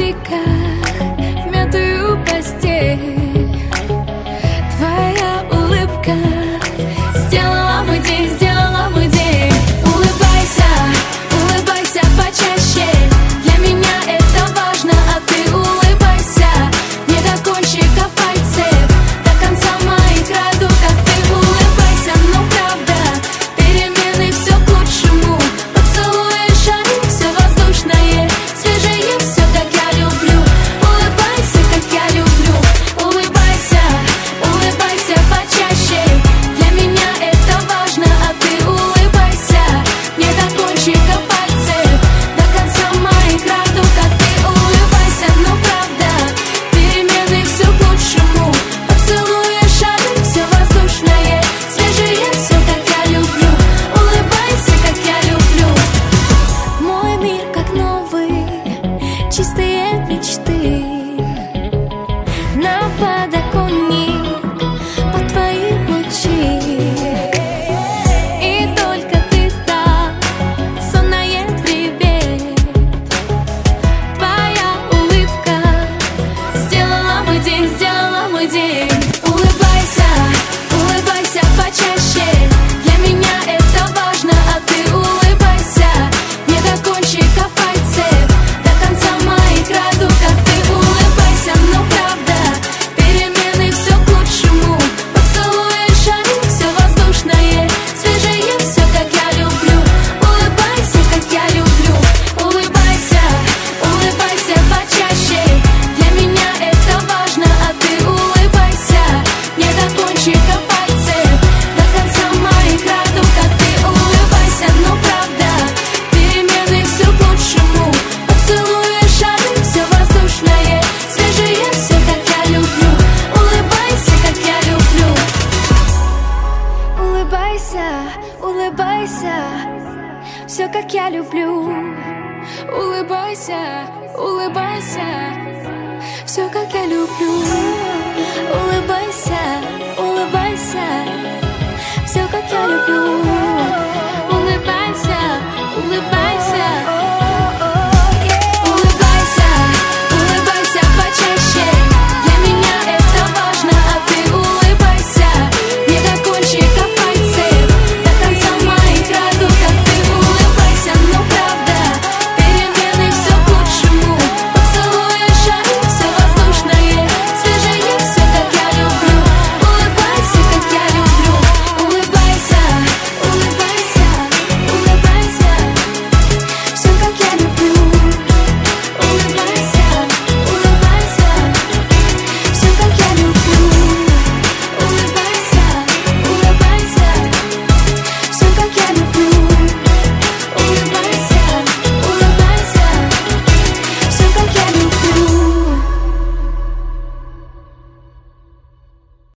ковриках в мятую постель. Твоя улыбка сделала мой день, сделала мой день. Улыбайся, улыбайся почаще. Для меня это важно, а ты улыбайся. Не до кончиков пальцев, до конца моих радуг, как ты улыбайся. Но правда, перемены все к лучшему. Поцелуи, шары, все воздушное, свежее, все как я люблю. Улыбайся, как я люблю. Улыбайся, улыбайся почаще. Для меня это важно, а ты улыбайся. Не до кончиков пальцев, до конца моих радуг, как ты улыбайся. Но правда, перемены все к лучшему. Поцелуи, шары, все воздушное, свежее, все как я люблю. Улыбайся, как я люблю. Мой мир как новый, чистые мечты. На подоконник под твои лучи. И только ты так, сонное привет. Твоя улыбка сделала мой день, сделала мой день. Улыбайся, улыбайся почаще. Для меня это важно, а ты улыбайся. Не до кончиков пальцев, до конца моих радуг, как ты улыбайся. Но правда, перемены все к лучшему. Поцелуи, шары, все воздушное, свежее, все как я люблю. Улыбайся, как я люблю. Улыбайся, улыбайся почаще. Для меня это важно, а ты улыбайся. Не до кончиков пальцев, до конца моих радуг, как ты улыбайся. Но правда, перемены все к лучшему. Поцелуи, шары, все воздушное, свежее, все как я люблю. Улыбайся, как я люблю. Улыбайся, улыбайся, все как я люблю. Улыбайся, улыбайся, все как я люблю. Улыбайся, улыбайся, все как я люблю.